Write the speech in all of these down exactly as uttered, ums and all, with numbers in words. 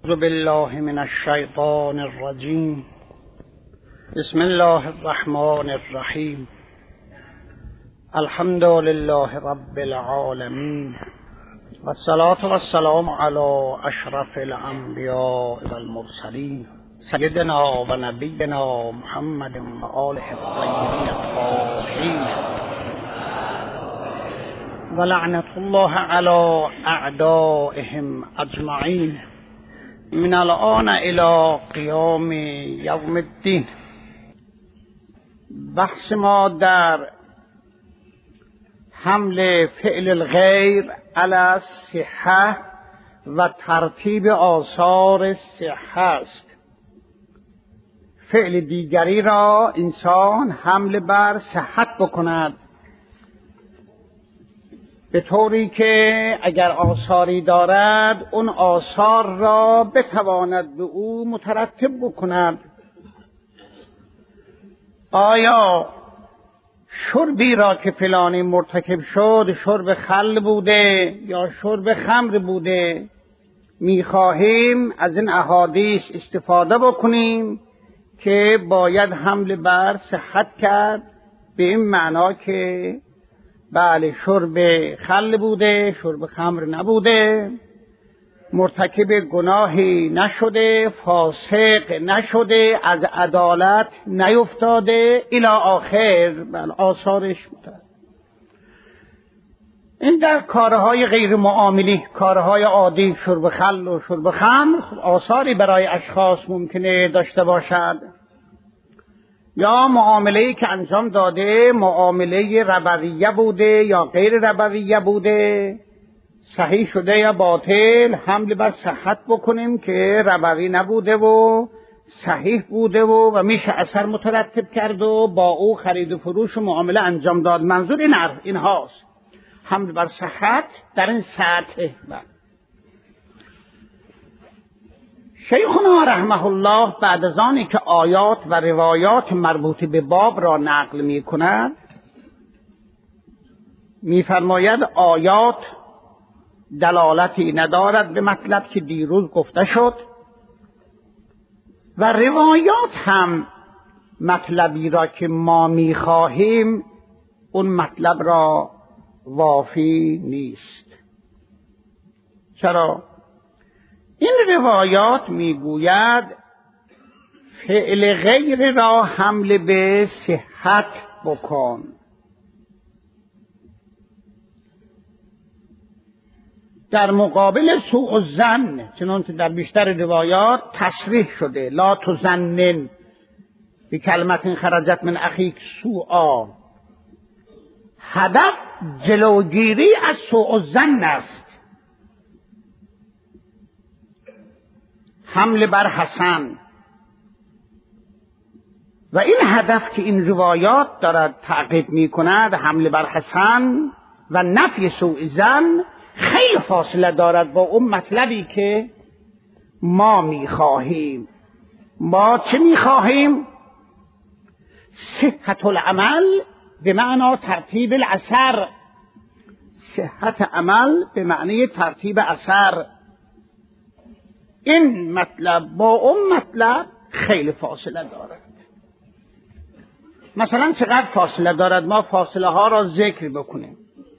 اعوذ بالله من الشیطان الرجیم. بسم الله الرحمن الرحیم. الحمد لله رب العالمین و الصلاة و السلام علی اشرف الانبیاء و المرسلین سیدنا و نبینا محمد و آله الطیبین الطاهرین و لعنت الله علی اعدائهم اجمعین من الان الى قیام یوم الدین. بحث ما در حمل فعل الغیر علی الصحة و ترتیب آثار الصحة است. فعل دیگری را انسان حمل بر صحت بکند به طوری که اگر آثاری دارد اون آثار را بتواند به او مترتب بکند. آیا شربی را که فلانی مرتکب شد شرب خل بوده یا شرب خمر بوده، میخواهیم از این احادیث استفاده بکنیم که باید حمل بر صحت کرد، به این معنا که بله شرب خل بوده، شرب خمر نبوده، مرتکب گناهی نشده، فاسق نشده، از عدالت نیفتاده الی آخر. بله آثارش بوده. این در کارهای غیر معاملی، کارهای عادی، شرب خل و شرب خمر آثاری برای اشخاص ممکنه داشته باشد، یا معامله‌ای که انجام داده معامله ربویه بوده یا غیر ربویه بوده، صحیح شده یا باطل، حمل بر صحت بکنیم که ربوی نبوده و صحیح بوده و و میشه اثر مترتب کرد و با او خرید و فروش و معامله انجام داد. منظور این این هاست، حمل بر صحت در این سطح. شیخنا رحمه الله بعد از آنی که آیات و روایات مربوط به باب را نقل می کند، می فرماید آیات دلالتی ندارد به مطلب که دیروز گفته شد و روایات هم مطلبی را که ما می خواهیم اون مطلب را وافی نیست. چرا؟ این روایات میگوید فعل غیر را حمل به صحت بکن. در مقابل سوء الظن، چنانچه در بیشتر روایات تصریح شده، لا تظنن بکلمت خرجت من اخیک سوءا، هدف جلوگیری از سوء الظن است. حمل بر حسن و این هدف که این روایات دارد تعقیب می کند، حمل بر حسن و نفی سوء ظن، خیلی فاصله دارد با اون مطلبی که ما می خواهیم. ما چه می خواهیم؟ صحت العمل به معنی ترتیب الاثر. صحت عمل به معنی ترتیب اثر. این مطلب با اون مطلب خیلی فاصله دارد. مثلا چقدر فاصله دارد؟ ما فاصله ها را ذکر بکنیم.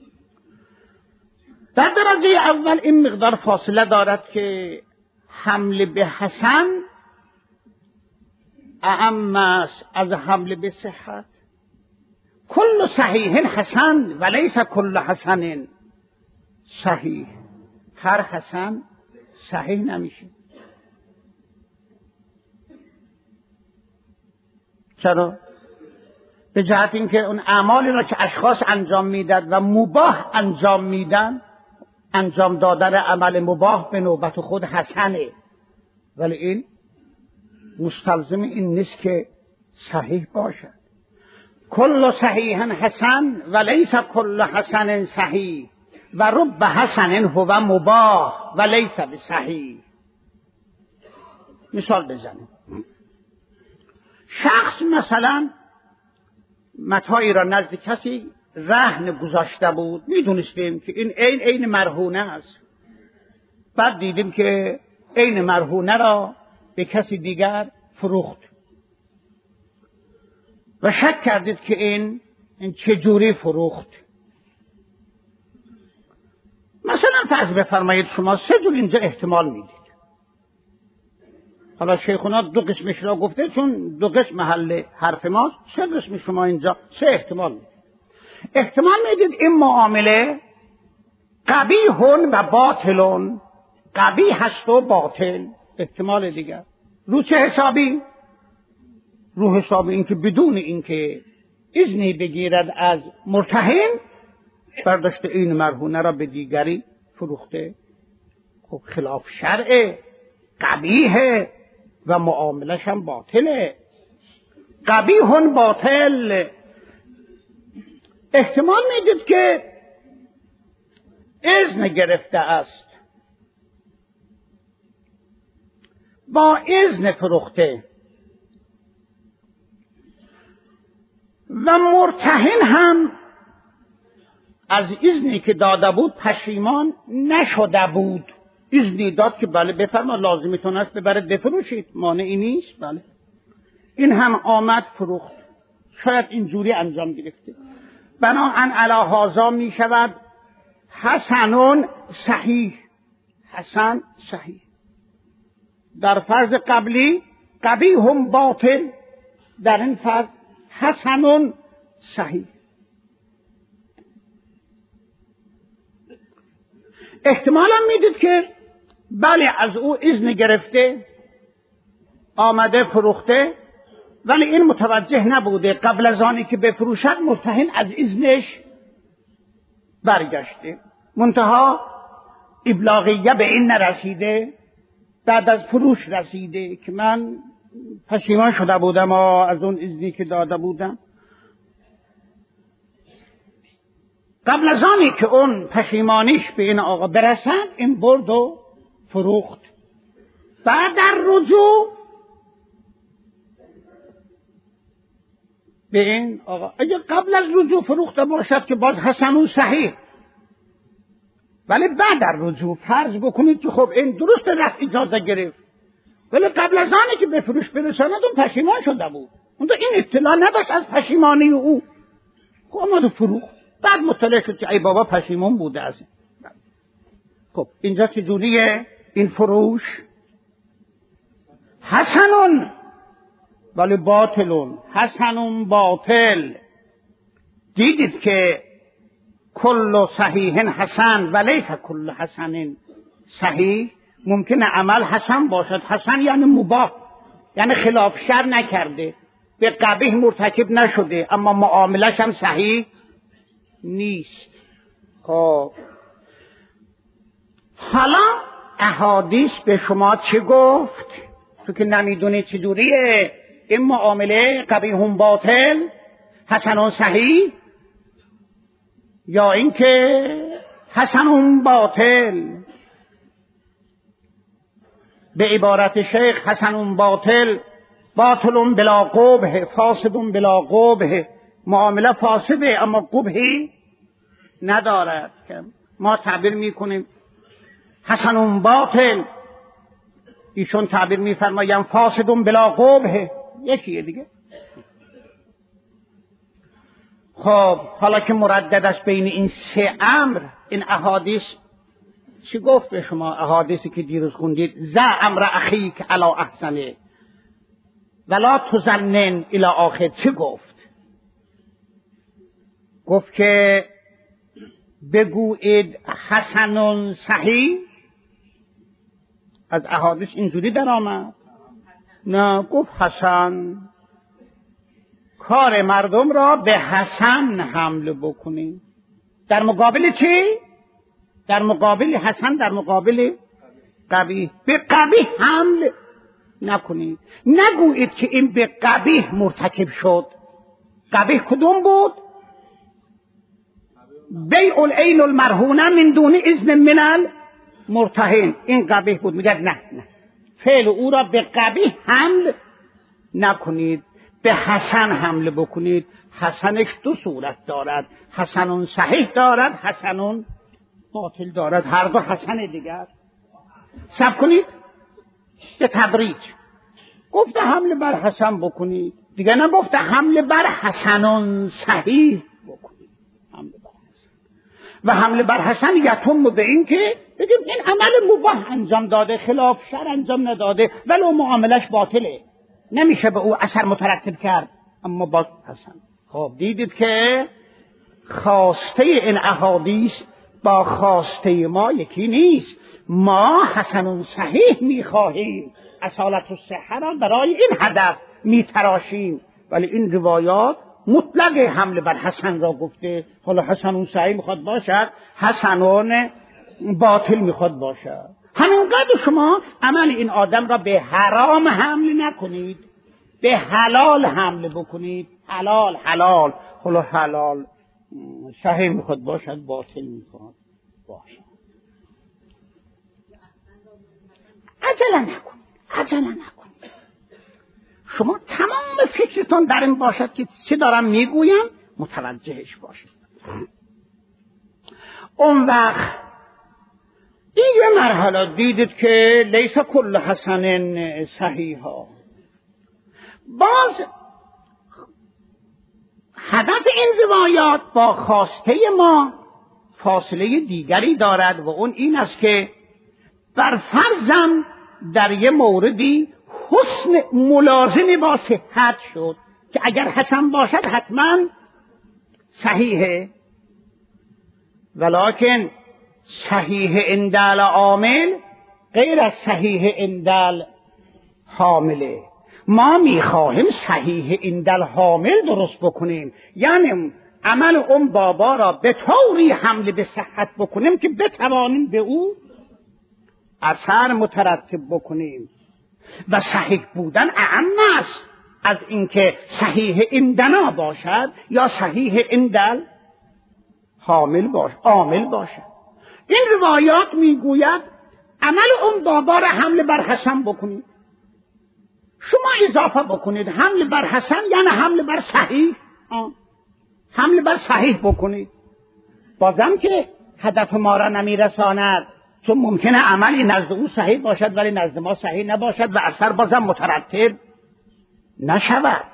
در درجه اول این مقدار فاصله دارد که حمل به حسن اعم است از حمل به صحت. کل صحیح حسن و لیس کل حسن صحیح. هر حسن صحیح نمیشه. چرا؟ به جهت اینکه اون اعمالی را که اشخاص انجام میدن و مباح انجام میدن، انجام دادن عمل مباح به نوبت خود حسنه، ولی این مستلزم این نیست که صحیح باشد. کل صحیح حسن و لیس کل حسن صحیح و رب حسن هو مباح و لیس بصحیح. مثال بزنیم. شخص مثلا متاعی را نزد کسی رهن گذاشته بود، میدونستیم که این عین عین مرهونه است، بعد دیدیم که عین مرهونه را به کسی دیگر فروخت و شک کردید که این این چجوری فروخت. مثلا فرض بفرمایید شما سه جور اینجا احتمال میدید. حالا شیخونا دو قسمش را گفته چون دو قسم محل حرف ماست، سه قسم شما اینجا سه احتمال میدید. احتمال میدید این معامله قبیحون و باطلون، قبیح هست و باطل. احتمال دیگر رو چه حسابی؟ رو حسابی اینکه بدون اینکه اذنی بگیرد از مرتهن برداشته این مرهونه را به دیگری فروخته. خب خلاف شرعه، قبیحه و معاملش هم باطله. قبیحون باطل. احتمال میدید که اذن گرفته است، با اذن فروخته و مرتهن هم از اذنی که داده بود پشیمان نشده بود. اذنی داد که بله بفرما لازمتون است ببرید بفروشید، مانعی نیست. بله این هم آمد فروخت. شاید اینجوری انجام گرفته. بناهن علی هذا می شود حسنون صحیح. حسن صحیح. در فرض قبلی قبیح هم باطل، در این فرض حسنون صحیح. احتمالا میدید که بله از او اذن گرفته آمده فروخته، ولی این متوجه نبوده قبل از آنی که بفروشد مرتهن از اذنش برگشته، منتها ابلاغیه به این نرسیده، بعد از فروش رسیده که من پشیمان شده بودم از اون اذنی که داده بودم. قبل از آنی که اون پشیمانیش به این آقا برسد این برد و فروخت. بعد در رجوع به این آقا اگه قبل از رجوع فروخته باشد که باز حسن صحیح، ولی بعد در رجوع فرض بکنید که خب این درست رفت اجازه گرفت، ولی قبل از آنی که به فروش برساند اون پشیمان شده بود، اون این اطلاع نداشت از پشیمانی او، خب آمد فروخت. بعد مطلع شد که ای بابا پشیمون بوده از این. خب اینجا چجوریه این فروش؟ حسنون ولی باطلون. حسنون باطل. دیدید که کل صحیح حسن و لیس کل حسن صحیح. ممکنه عمل حسن باشد، حسن یعنی مباح، یعنی خلاف شر نکرده، به قبیح مرتکب نشده، اما معاملش هم صحیح نیست. خب حالا احادیث به شما چه گفت؟ تو که نمیدونی چجوریه این معامله قبیح باطل حسن صحیح، یا اینکه حسن باطل به عبارت شیخ حسن باطل باطل بلا قبح فاسد بلا قبح. معامله فاسده اما قبحی ندارد. ما تعبیر میکنیم حسن باطل، ایشون تعبیر میفرمایم فاسد بلا قبح، یکیه دیگه. خب حالا که مردد است بین این سه امر، این احادیث چی گفت به شما؟ احادیثی که دیروز خوندید، ز امر اخیک علی احسنه ولا تظنن الی آخر، چی گفت؟ گفت که بگویید حسن صحیح. از احادیث اینجوری در آمد؟ نه، گفت حسن. کار مردم را به حسن حمل بکنید. در مقابل چی؟ در مقابل حسن، در مقابل قبیح. به قبیح حمل نکنید. نگویید که این به قبیح مرتکب شد. قبیح کدوم بود؟ بیع العین المرهونه من دون اذن من المرتهن. این قبیح بود. میگه نه نه، فعل او را به قبیح حمل نکنید، به حسن حمل بکنید. حسنش دو صورت دارد، حسن صحیح دارد، حسن باطل دارد، هر دو حسن دیگر. صبر کنید به تدریج گفته حمله بر حسن بکنید، دیگه نگفته حمله بر حسنون صحیح بکنید. حمله بر حسن و حمله بر حسن یتم به این که بگیم این عمل مباح انجام داده، خلاف شرع انجام نداده، ولو معاملش باطله، نمیشه به او اثر مترتب کرد، اما باز حسن. خب دیدید که خواسته این احادیث با خواسته ما یکی نیست. ما حسن صحیح میخواهیم، اصالت الصحه را برای این هدف میتراشیم، ولی این روایات مطلق حمله بر حسن را گفته. حالا حسن صحیح میخواد باشد، حسنون باطل میخواد باشد. همینقدر شما عمل این آدم را به حرام حمل نکنید، به حلال حمل بکنید. حلال حلال حالا حلال صحیح میخواد باشد، باطل میخواد باشد. عجله نکنید، عجله نکنید. شما تمام فکرتون در این باشد که چه دارم میگویم، متوجهش باشید. اون وقت این یه مرحله دیدید که لیس کل حسن صحیحا. باز هدف این روایات با خواسته ما فاصله دیگری دارد و اون این است که بر فرضم در یه موردی حسن ملازم با صحت شد که اگر حسن باشد حتما صحیحه، ولکن صحیح اندال عامل غیر از صحیح اندال حامله. ما میخواهیم صحیح اندال حامل درست بکنیم، یعنی عمل اون بابا را به طوری حمل به صحت بکنیم که بتوانیم به او اثر مترتب بکنیم. و صحیح بودن اعم است از اینکه صحیح اندنا باشد یا صحیح اندال حامل باشد، عامل باشد. این روایات میگوید عمل اون بابا را حمل بر حسن بکنید. شما اضافه بکنید حمل بر حسن یعنی حمل بر صحیح، آه. حمل بر صحیح بکنید. بازم که هدف ما را نمیرساند، چون ممکنه عملی نزد او صحیح باشد ولی نزد ما صحیح نباشد و اثر بازم مترتب نشود.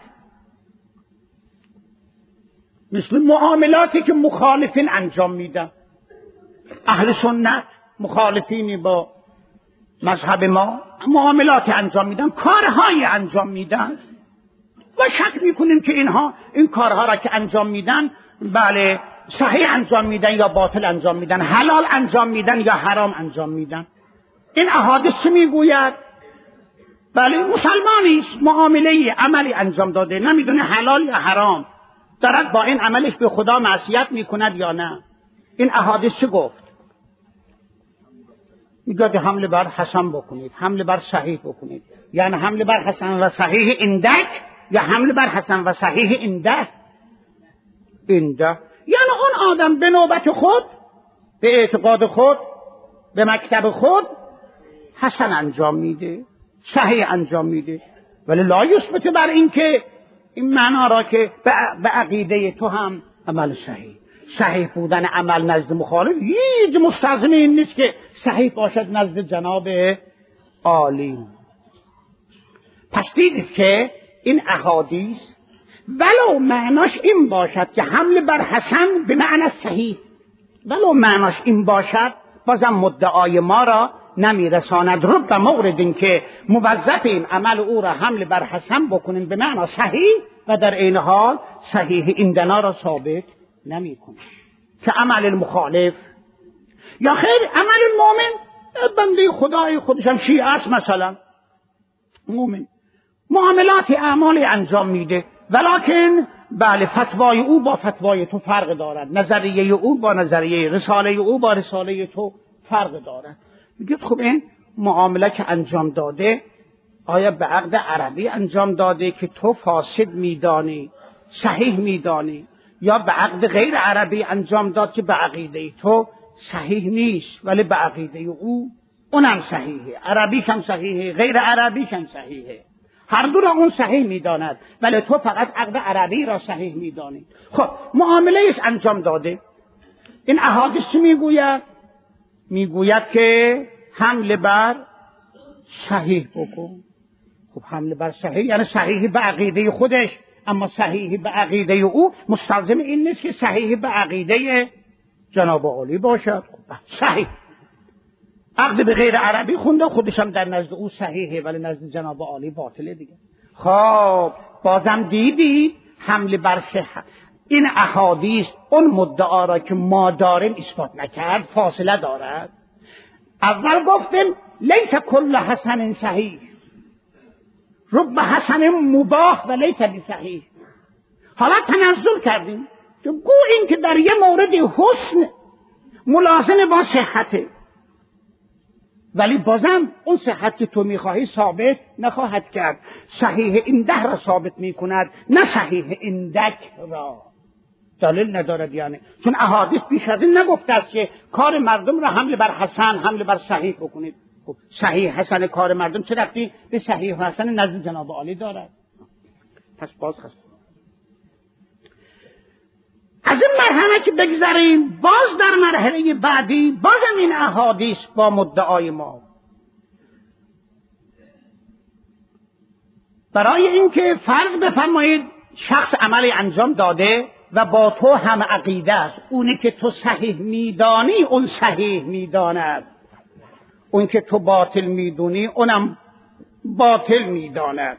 مثل معاملاتی که مخالفین انجام میدن. اهل سنت مخالفینی با مذهب ما معاملات انجام میدن، کارهای انجام میدن و شک میکنیم که اینها این کارها را که انجام میدن بله صحیح انجام میدن یا باطل انجام میدن، حلال انجام میدن یا حرام انجام میدن. این احادیث چه میگوید؟ بله مسلمانی است، معامله عملی انجام داده، نمیدونه حلال یا حرام، دارد با این عملش به خدا معصیت میکند یا نه. این احادیث چه گفت؟ میگه که حمله بر حسن بکنید، حمله بر صحیح بکنید، یعنی حمله بر حسن و صحیح اندک یا حمله بر حسن و صحیح انده انده، یعنی اون آدم به نوبت خود، به اعتقاد خود، به مکتب خود حسن انجام میده، صحیح انجام میده، ولی لا یثبت بر این که این معنا را که به عقیده تو هم عمل صحیح. صحیح بودن عمل نزد مخالف هیچ مستلزم این نیست که صحیح باشد نزد جناب عالی. پس دیدید که این احادیث ولو معناش این باشد که حمل بر حسن به معنی صحیح، ولو معناش این باشد بازم مدعای ما را نمیرساند. رب مورد این که موظفیم عمل او را حمل بر حسن بکنیم به معنی صحیح و در این حال صحیح ایندنا را ثابت نمی کنیم که عمل المخالف یا خیر عمل المؤمن، بنده خدای خودشم شیعه است مثلا، مؤمن معاملات اعمالی انجام میده ولکن بله فتوای او با فتوای تو فرق دارد، نظریه او با نظریه، رساله او با رساله تو فرق دارد. میگید خب این معامله که انجام داده آیا به عقد عربی انجام داده که تو فاسد میدانی صحیح میدانی، یا به عقد غیر عربی انجام داد که به عقیده تو صحیح نیست ولی به عقیده او اونم صحیحه، عربیش هم صحیحه غیر عربیش هم صحیحه، هر دو را اون صحیح میداند ولی تو فقط عقد عربی را صحیح میدانی. خب معامله ایش انجام داده. این احادیث میگوید میگوید که حمل بر صحیح بکن. خب حمله بر صحیح یعنی صحیح به عقیده خودش، اما صحیح به عقیده او مستلزم این نیست که صحیح به عقیده جناب عالی باشد. خب صحیح عقد به غیر عربی خونده، خودش هم در نزد او صحیحه ولی نزد جناب عالی باطله دیگه. خب بازم دیدی حمله بر صحت این احادیث اون مدعا را که ما داریم اثبات نکرد، فاصله دارد. اول گفتیم لیس کل حسن صحیح، رب حسن مباح و لیس بصحیح. حالا تنزل کردیم که گو این که در یه مورد حسن ملازم با صحته، ولی بازم اون صحت که تو میخواهی ثابت نخواهد کرد. صحیح اینده را ثابت میکند نه صحیح ایندک را. دلیل ندارد یعنی، چون احادیث بیش از این نگفته است که کار مردم را حمله بر حسن حمله بر صحیح بکنید. خب صحیح حسن کار مردم چه ربطی به صحیح حسن نزد جناب عالی دارد؟ پس باز خست از این مرحله که بگذاریم، باز در مرحله بعدی بازم این احادیث با مدعای ما برای اینکه فرض بفرمایید شخص عملی انجام داده و با تو هم عقیده است، اونی که تو صحیح میدانی اون صحیح میداند، اون که تو باطل میدونی اونم باطل میداند،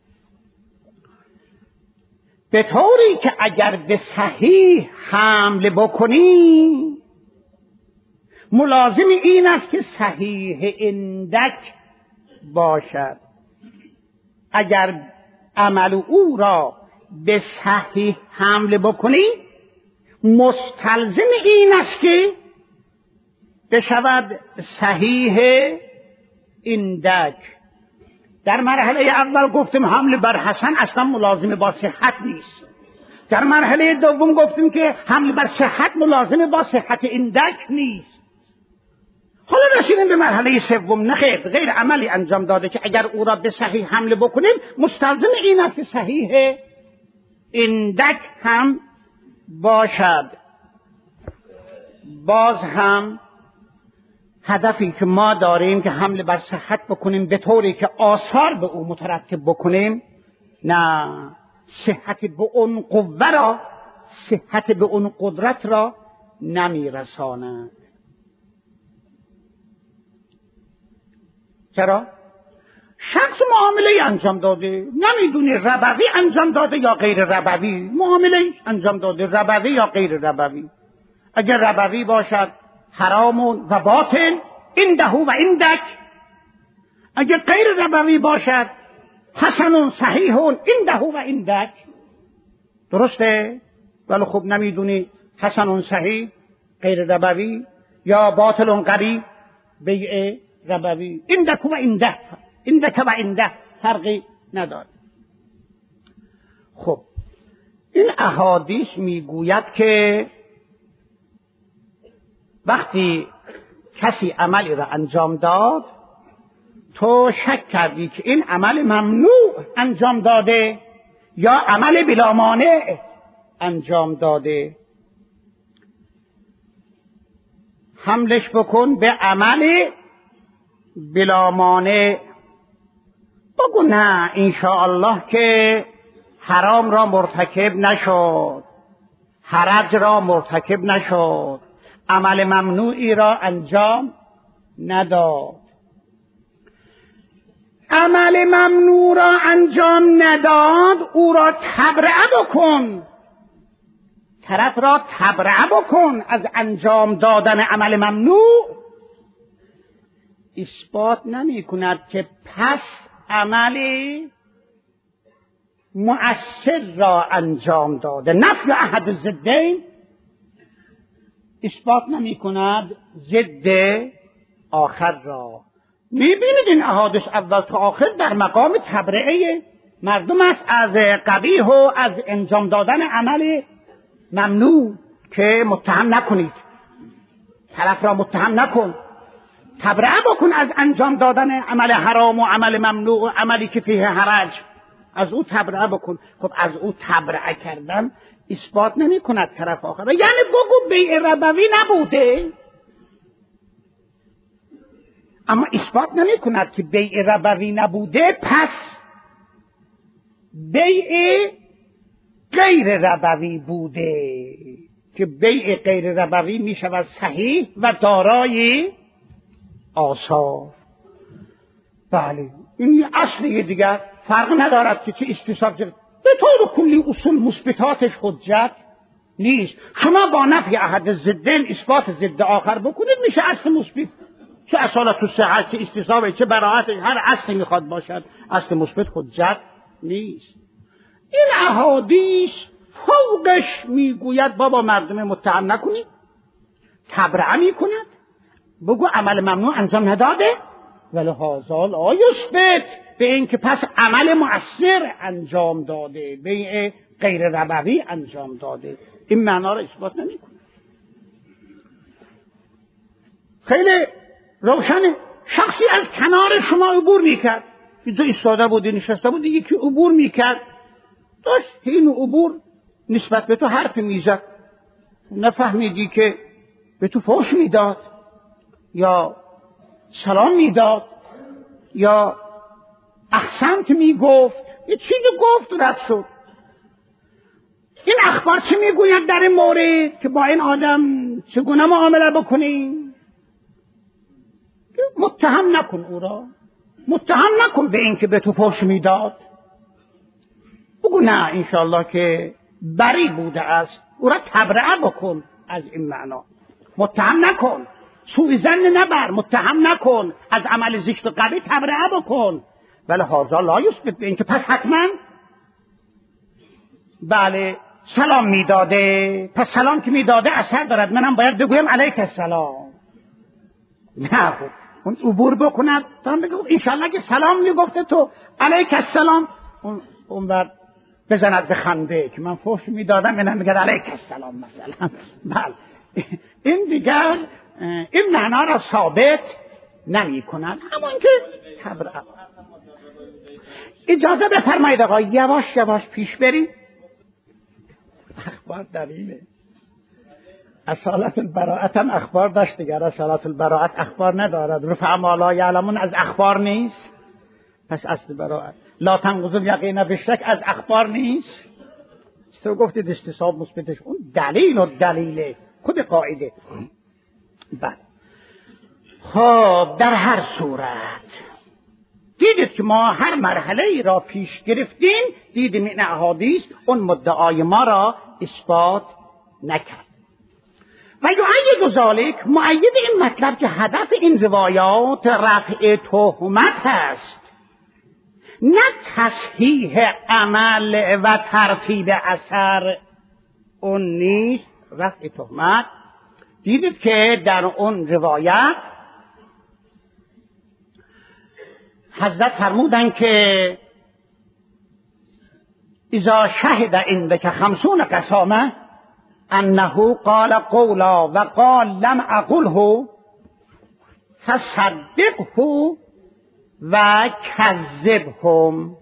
به طوری که اگر به صحیح حمله بکنی ملازم این است که صحیح اندک باشد. اگر عمل او را به صحیح حمله بکنی مستلزم این است که بشود صحیح اندک. در مرحله اول گفتیم حمله بر حسن اصلا ملازم با صحت نیست. در مرحله دوم گفتیم که حمله بر صحت ملازم با صحت اندک نیست. حالا رسیدیم به مرحله سوم، نه خیر، غیر عملی انجام داده که اگر او را به صحیح حمله بکنیم مستلزم این است که صحیح اندک هم باشد. باز هم هدفی که ما داریم که حمله بر صحت بکنیم به طوری که آثار به او مترتب بکنیم، نه صحت به اون قوه را، صحت به اون قدرت را نمیرساند. چرا؟ شخص معامله انجام داده، نمیدونه ربوی انجام داده یا غیر ربوی، معامله انجام داده ربوی یا غیر ربوی. اگر ربوی باشد حرام و باطل اینده و ایندک، اگر غیر ربوی باشد حسن صحیح اینده و ایندک. درسته؟ ولی خب نمیدونی حسن صحیح غیر ربوی یا باطل قریب بیع ربوی، ایندک و ایندک، ایندک و ایندک فرقی نداره. خب این احادیث میگوید که وقتی کسی عملی را انجام داد تو شک کردی که این عمل ممنوع انجام داده یا عمل بلا مانع انجام داده، حملش بکن به عمل بلا مانع. بگو نه انشاءالله که حرام را مرتکب نشد، حرج را مرتکب نشد، عمل ممنوعی را انجام نداد. عمل ممنوع را انجام نداد او را تبرئه بکن، طرف را تبرئه بکن از انجام دادن عمل ممنوع. اثبات نمی کند که پس عمل مؤثر را انجام داده. نفی احد ضدین اثبات نمی کند ضد آخر را. میبینید این احادیث اول تا آخر در مقام تبرئه مردم است از قبیح و از انجام دادن عمل ممنوع، که متهم نکنید، طرف را متهم نکن، تبرئه بکن از انجام دادن عمل حرام و عمل ممنوع و عملی که فیه حرج، از او تبرئه بکن. خب از او تبرئه کردن اثبات نمی کند طرف آخر، یعنی بگو بیع ربوی نبوده، اما اثبات نمی کند که بیع ربوی نبوده پس بیع غیر ربوی بوده، که بیع غیر ربوی می شود صحیح و دارای آثار. بله این اصلی دیگر فرق ندارد که چه استصحاب جد. به طور کلی اصول مثبتاتش حجت نیست. شما با نفی احد ضدین اثبات ضد آخر بکنید میشه اصل مثبت، چه اصالت و صحت چه استصحاب چه براءت، هر اصلی میخواد باشد اصل مثبت حجت نیست. این احادیث فوقش میگوید بابا مردم متهم نکنید، تبرئه میکند، بگو عمل ممنوع انجام نداده، ولی هذا لا یثبت به این که پس عمل مؤثر انجام داده، بیع غیر ربوی انجام داده. این معنا را اثبات نمیکنه. خیلی روشنه. شخصی از کنار شما عبور میکرد، یه جای ایستاده بودی نشسته بودی، یکی عبور میکرد، داشت این عبور نسبت به تو حرف میزد، نفهمیدی که به تو فحش میداد یا سلام میداد یا احسنت میگفت، یه چیزی گفت رد شد. این اخبار چه میگوید در این مورد که با این آدم چگونه معامله بکنیم؟ متهم نکن او را، متهم نکن به این که به تو فحش میداد، بگو نه انشالله که بری بوده است، او را تبرئه بکن از این معنا. متهم نکن، سوء ظن نبر، متهم نکن، از عمل زشت و قبیح تبرئه بکن. ولی هذا لا یثبت به این که پس حتما بله سلام میداده، پس سلام که میداده اثر دارد، منم باید بگویم علیک السلام. نه خب اون عبور بکند تا بگو انشالله که سلام میگفته تو علیک السلام، اون اون بعد بزند به خنده که من فحش میدادم، منم میگه علیک السلام مثلا. بله این دیگر این معنا را ثابت نمی کند، همون که تبرئه. اجازه بفرمایید آقا یواش یواش پیش بریم. اخبار دلیله. اصالت البراءت هم اخبار داشت دیگر، اصالت البراءت اخبار ندارد. رفع ما لا یعلمون از اخبار نیست، پس اصل براءت. لا تنقض الیقین بالشک از اخبار نیست. تو گفتید استصحاب مثبتش اون دلیل و دلیله خود قاعده. بله خب در هر صورت دیدید که ما هر مرحله ای را پیش گرفتیم، دیدیم این احادیث اون مدعای ما را اثبات نکرد. و یؤید ذلک، مؤید این مطلب که هدف این روایات رفع تهمت هست، نه تصحیح عمل و ترتیب اثر. اون نیست رفع تهمت. دیدید که در اون روایت حضرت فرمودن که اذا شهد عندك خمسون قسامه انه قال قولا و قال لم اقله فصدقه و کذبهم.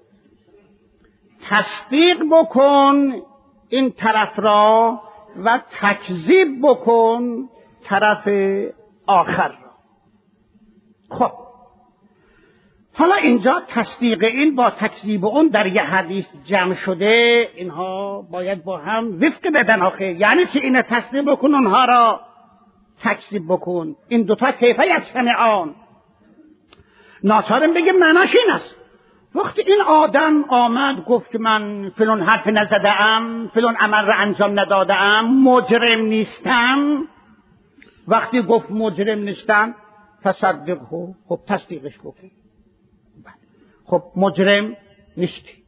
تصدیق بکن این طرف را و تکذیب بکن طرف آخر را. خب حالا اینجا تصدیق این با تکذیب اون در یه حدیث جمع شده، اینها باید با هم وفق بدن آخه. یعنی که اینه تصدیق بکن اونها را تکذیب بکن، این دوتا کیفه یجتمعان. ناچارم بگه معناش این است. وقتی این آدم آمد گفت که من فلان حرف نزده ام، فلان عمل را انجام نداده ام، مجرم نیستم، وقتی گفت مجرم نیستم فصدقه، خب تصدیقش بکن. خب مجرم نیستی.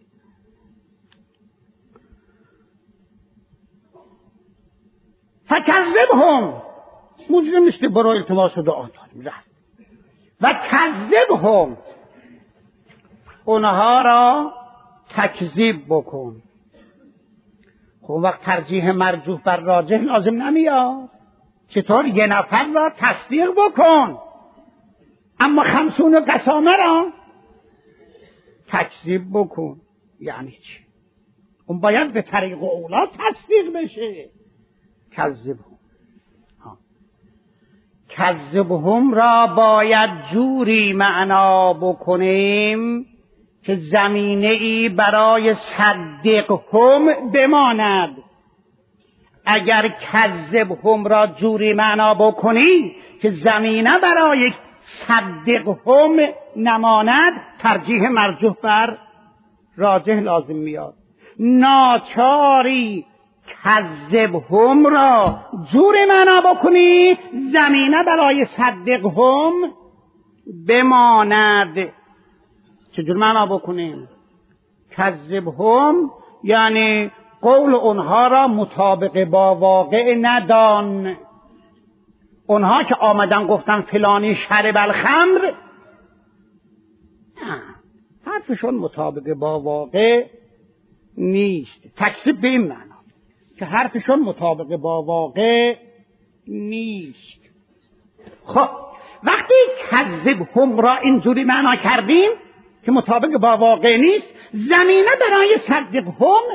فکذبهم، مجرم نیستی، برای التماس دعا داریم رفت. و کذبهم، اونها را تکذیب بکن. خب وقت ترجیح مرجوح بر راجح لازم نمیاد. چطور یه نفر را تصدیق بکن اما خمسون قسامه را تکذیب بکن؟ یعنی چی؟ اون باید به طریق اولا تصدیق بشه. کذبهم. کذبهم را باید جوری معنا بکنیم که زمینه ای برای صدقهم بماند. اگر کذبهم را جوری معنا بکنی که زمینه برای صدقهم نماند، ترجیح مرجوح بر راجح لازم میاد. ناچاری کذبهم را جوری معنا بکنی زمینه برای صدقهم بماند. چجور معنا بکنیم؟ کذبهم یعنی قول اونها را مطابق با واقع ندان. اونها که آمدن گفتن فلانی شرب الخمر، نه، حرفشون مطابق با واقع نیست. تکذیب به این معنا که حرفشون مطابق با واقع نیست. خب وقتی کذبهم را اینجوری معنا کردیم که مطابق با واقع نیست، زمینه برای صدقهم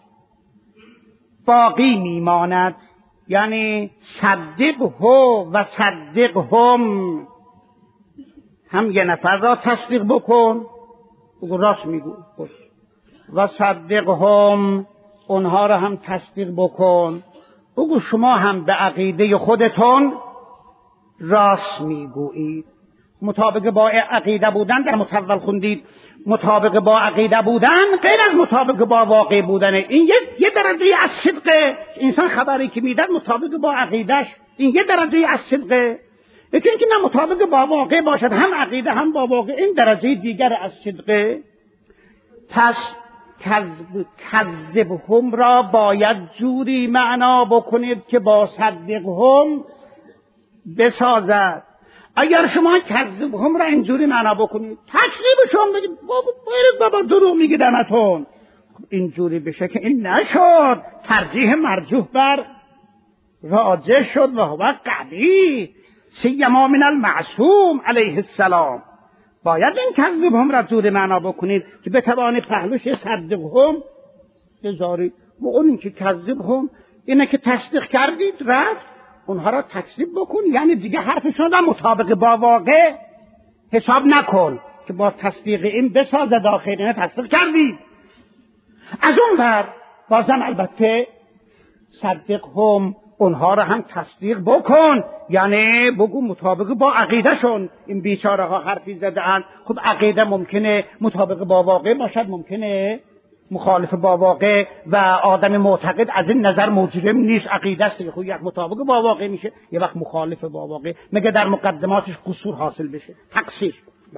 باقی میماند. یعنی صدقه و صدقهم، هم یه نفر را تصدیق بکن، بگو راست میگو، و صدقهم اونها را هم تصدیق بکن، بگو شما هم به عقیده خودتون راست میگویید. مطابق با عقیده بودن در متول خوندید، مطابق با عقیده بودن غیر از مطابق با واقع بودنه. این یه, یه درجه از صدقه. انسان خبری که میده مطابق با عقیدش، این یه درجه از صدقه. لیکن که نه مطابق با واقع باشد، هم عقیده هم با واقع، این درجه دیگر از صدقه. پس کذب کذبهم را باید جوری معنا بکنید که با صدقهم بسازد. اگر شما کذبهم را اینجوری معنا بکنید، تکذیبشون بگید باید بابا دروغ میگه دمتون، اینجوری بشه که این نشد، ترجیح مرجوح بر راجح شد و هو قوی سیما من المعصوم علیه السلام. باید این کذبهم را جوری معنا بکنید که بتوانید پهلوش صدقهم بذارید. و اون که کذبهم اینه که تصدیق کردید رفت، اونها را تکذیب بکن، یعنی دیگه حرفشون را مطابق با واقع حساب نکن که با تصدیق این بسازه داخل اینه تصدیق کردید. از اون ور بازم البته صدقهم اونها را هم تصدیق بکن، یعنی بگو مطابق با عقیده شون. این بیچاره ها حرفی زده اند، خب عقیده ممکنه مطابق با واقع باشد، ممکنه مخالف با واقع، و آدم معتقد از این نظر مجرم نیست، عقیده است که خب یک مطابق با واقع میشه، یه وقت مخالف با واقع، مگه در مقدماتش قصور حاصل بشه، تقصیر.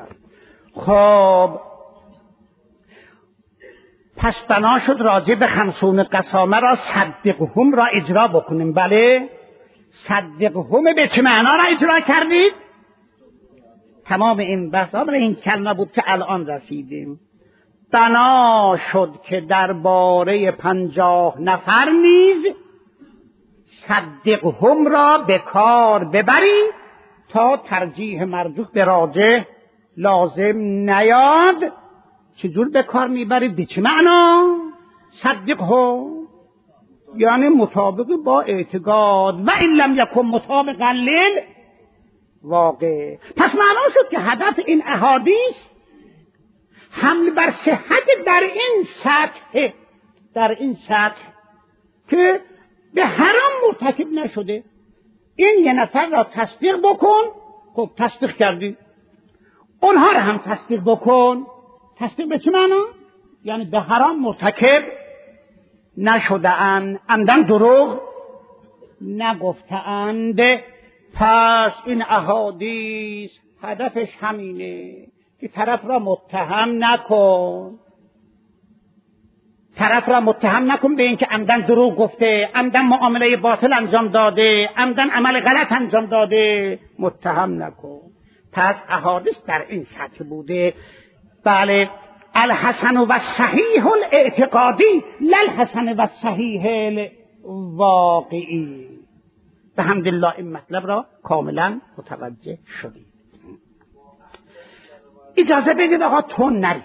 خب پس بنا شد راجع به خمسون قسامه را صدقهم را اجرا بکنیم. بله، صدقهم به چه معنا را اجرا کردید؟ تمام این بحث آمده این کلمه بود که الان رسیدیم. بنا شد که درباره پنجاه نفر نیز صدقهم را به کار ببریم تا ترجیح مرجوح به راجح لازم نیاد. چجور به کار میبرید؟ به چه معنا؟ صدقهم یعنی مطابق با اعتقاد، و این لم یکن مطابقا لیل واقع. پس معنا شد که هدف این احادیث حمل بر صحت در این سطح، در این سطح که به حرام مرتکب نشده. این یه نفر را تصدیق بکن، خب تصدیق کردی، اونها را هم تصدیق بکن. تصدیق به چه معنا؟ یعنی به حرام مرتکب نشده اند، عمدن دروغ نگفته اند. پس این احادیث هدفش همینه که طرف را متهم نکن، طرف را متهم نکن به اینکه عمدن دروغ گفته، عمدن معامله باطل انجام داده، عمدن عمل غلط انجام داده، متهم نکن. پس احادیث در این سطح بوده. بله، الحسن و صحیح الاعتقادی للحسن و صحیح الواقعی. به حمدالله این مطلب را کاملا متوجه شدید. اجازه بدید آقا تون نرید.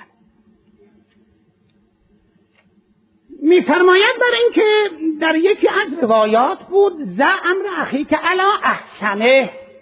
میفرماید برای اینکه در یکی از روایات بود ز امر اخی که علا احسنه،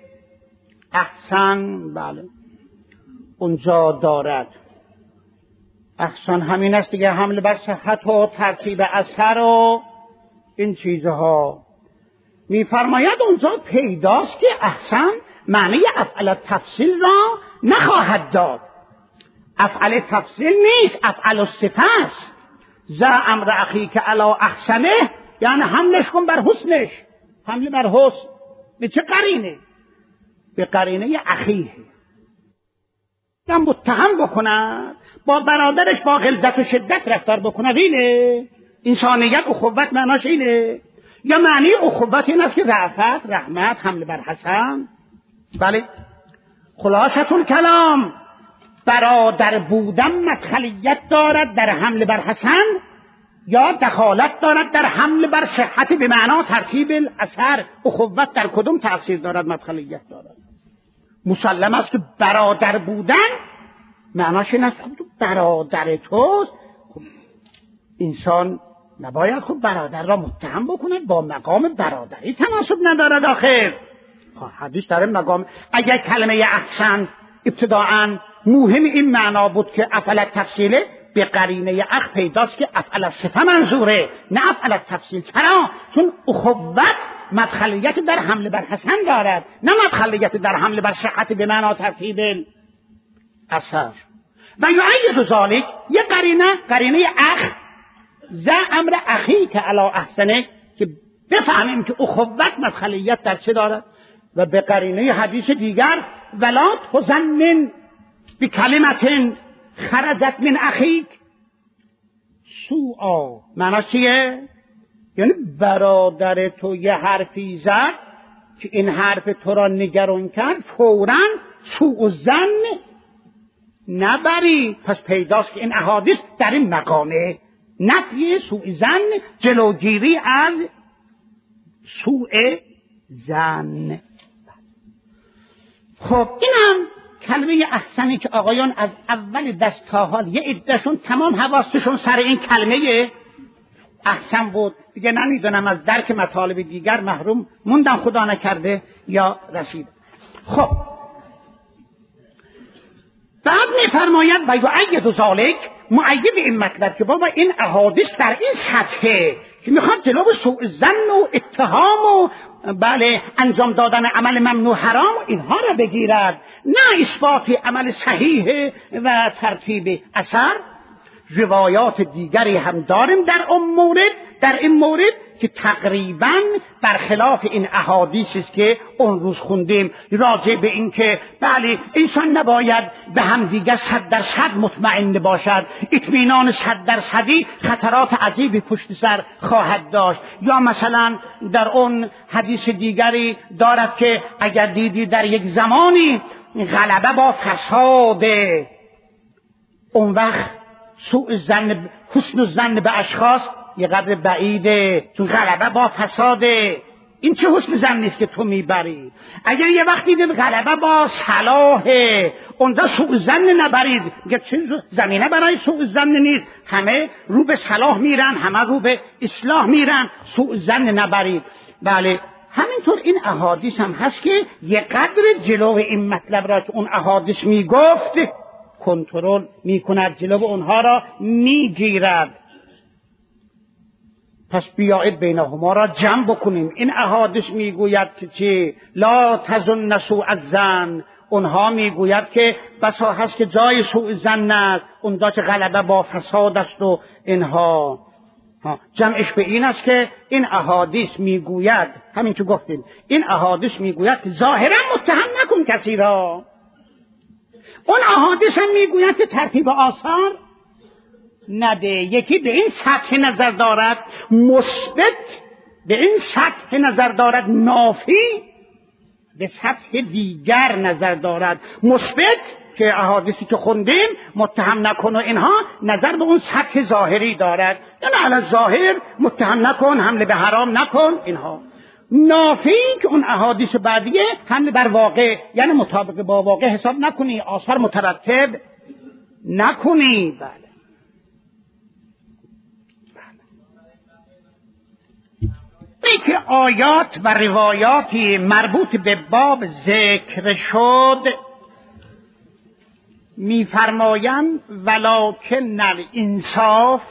احسن، بله اونجا دارد. احسن همین است دیگه، حمل بر صحت و ترتیب اثر و این چیزها. میفرماید اونجا پیداست که احسن معنی افعل تفصیل را نخواهد داد. افعل تفصیل نیست، افعل الصفه است. ذا امر اخی که علی احسنه، یعنی حملش کن بر حسنش. حمل بر حسن به چه قرینه؟ به قرینه اخیه. هم متهم بکند، با برادرش با غلظت و شدت رفتار بکند، اینه انسانیت. اخوت معناش اینه؟ یا معنی اخوت این است که رأفت، رحمت، حمل بر حسن؟ بله. خلاصه الکلام، برادر بودن مدخلیت دارد در حمل بر حسن یا دخالت دارد در حمل بر صحت به معنا ترتیب الاثر. اخوت در کدوم تأثیر دارد؟ مدخلیت دارد. مسلم است که برادر بودن معناش این است خب تو برادر توست. خب انسان نباید خب برادر را متهم بکند، با مقام برادری تناسب ندارد آخر. حدیث داره مقام. اگر کلمه احسن ابتداعاً مهم این معنا بود که افعل تفصیله، به قرینه اخ پیداست که افعل صفه منظوره، نه افعل تفصیل. چرا؟ چون اخوت مدخلیت در حمل بر حسن دارد، نه مدخلیت در حمل بر صحت به معنا ترتیب اثر. و یعید ذالک یه قرینه، قرینه اخ، ذا امر اخی که علی احسنه، که بفهمیم که اخوت مدخلیت در چه دارد. و به قرینه حدیث دیگر ولا تظن بکلمت خرجت من اخیک سوءا. معنی چیه؟ یعنی برادر تو یه حرفی زد که این حرف تو را نگران کرد، فوراً سوء الظن نبری. پس پیداست که این احادیث در این مقامه نفی سوء ظن، جلوگیری از سوء ظن. خب این هم کلمه احسنی که آقایان از اول دست تا حال یه عدهشون تمام حواسشون سر این کلمه احسن بود دیگه. نمیدونم از درک مطالب دیگر محروم موندم خدا نکرده یا رسید. خب بعد میفرماید و یعید ذالک، مؤید این مطلب که بابا این احادیث در این سطحه که میخواد جلو سوء ظن و اتهام و بله انجام دادن عمل ممنوع حرام و اینها را بگیرد، نه اثبات عمل صحیح و ترتیب اثر. روایات دیگری هم داریم در اون مورد، در این مورد که تقریباً برخلاف این احادیث است که اون روز خوندیم، راجع به این که بله انسان نباید به هم دیگر صد درصد مطمئن باشد، اطمینان صد درصدی خطرات عجیبی پشت سر خواهد داشت. یا مثلا در اون حدیث دیگری دارد که اگر دیدی در یک زمانی غلبه با فساد، اون وقت سوء الظن، حسن الظن به اشخاص یه قدر بعیده، چون غلبه با فساده. این چه حسن ظن نیست که تو میبری. اگر یه وقتی دید غلبه با صلاحه، اونجا سوء ظن نبرید. میگه چه زمینه برای سوء ظن نیست، همه رو به صلاح میرن، همه رو به اصلاح میرن، سوء ظن نبرید. بله همینطور این احادیث هم هست که یه قدر جلو این مطلب را که اون احادیث میگفت کنترل میکند، جلو اونها را میگیرد. پس بیایید بینهما را جمع بکنیم. این احادیث میگوید که چی؟ لا تظن سوء الظن. اونها میگوید که بسا هست که جای سوء ظن است، اونجا که غلبه با فساد است و اینها. ها. جمعش به این است که این احادیث میگوید، همین که گفتیم، این احادیث میگوید که ظاهرا متهم نکن کسی را. اون احادیث هم میگوید که ترتیب آثار نده. یکی به این سطح نظر دارد مثبت، به این سطح نظر دارد نافی، به سطح دیگر نظر دارد مثبت که احادیثی که خوندیم متهم نکن و اینها نظر به اون سطح ظاهری دارد، یعنی علی ظاهر متهم نکن، حمله به حرام نکن اینها. نافی که اون احادیث بعدیه حمله بر واقع، یعنی مطابق با واقع حساب نکنی، آثار مترتب نکنی. بله زمانی که آیات و روایاتی مربوط به باب ذکر شد می‌فرمایند ولکن الانصاف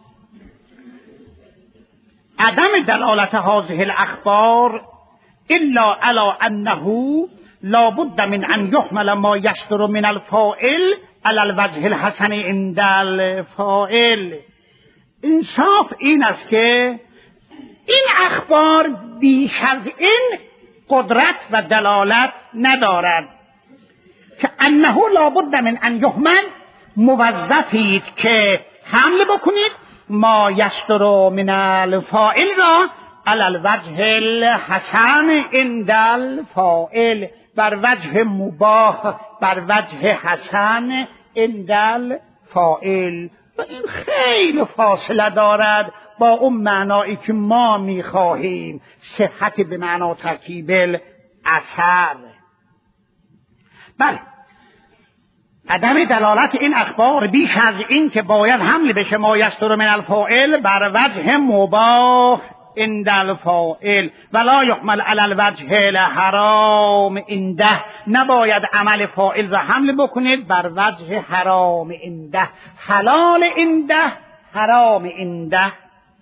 عدم دلالت هذه الاخبار الا علی انه لابد من ان يحمل ما يصدر من الفاعل على الوجه الحسن عند الفاعل. انصاف این است که این اخبار بیش از این قدرت و دلالت ندارد که انه لابد من ان یحمل موظفید که حمل بکنید ما یصدر من الفاعل را علی الوجه الحسن عند الفاعل، بر وجه مباح، بر وجه حسن عند الفاعل. و این خیلی فاصله دارد با اون معنایی که ما میخواهیم، صحت به معنا ترکیب الاثر. بله، عدم دلالت این اخبار بیش از این که باید حمل بشه ما یصدر من الفاعل بر وجه مباح عند الفاعل ولا یحمل علی الوجه الحرام عنده، نباید عمل فاعل را حمل بکنید بر وجه حرام عنده، حلال عنده، حرام عنده.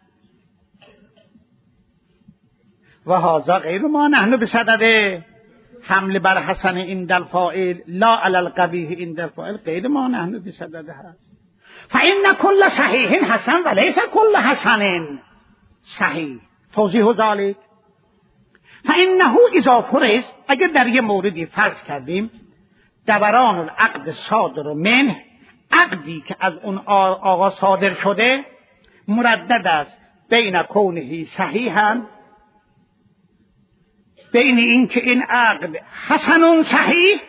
و هذا غیر ما نحن بصدد حمل بر حسن عند الفاعل لا علی القبیح عند الفاعل، غیر ما نحن بصدد هست. فإن كل صحیح حسن وليس كل حسن صحیح. توضیح ذلك فإنه اذا فرض، اگر در یه موردی فرض کردیم دوران العقد صادر منه، عقدی که از اون آقا صادر شده مردد است بین کونه صحیحا، بین این که این عقد حسن صحیح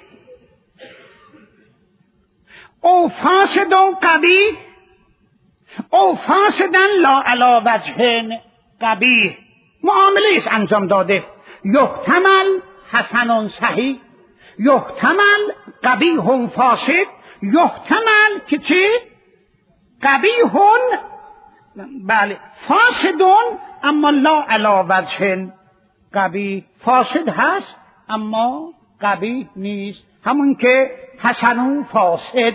او فاسد قبیح او فاسدا لا علی وجه قبیح، معامله است انجام داده، یحتمل حسن صحیح، یحتمل قبیح فاسد، یحتمل که چه؟ قبیح بله فاسدون اما لا علی وجه قبیح، فاسد هست اما قبیح نیست، همون که حسن فاسد.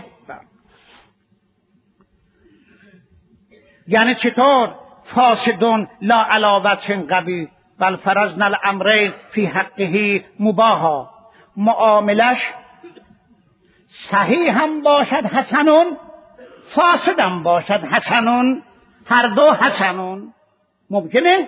یعنی چطور؟ فاسدون لا علی وجه قبیح بل فرضنا الامرین فی حقه مباحا، معاملش صحیح هم باشد حسنون، فاسد هم باشد حسنون، هر دو حسنون ممکنه.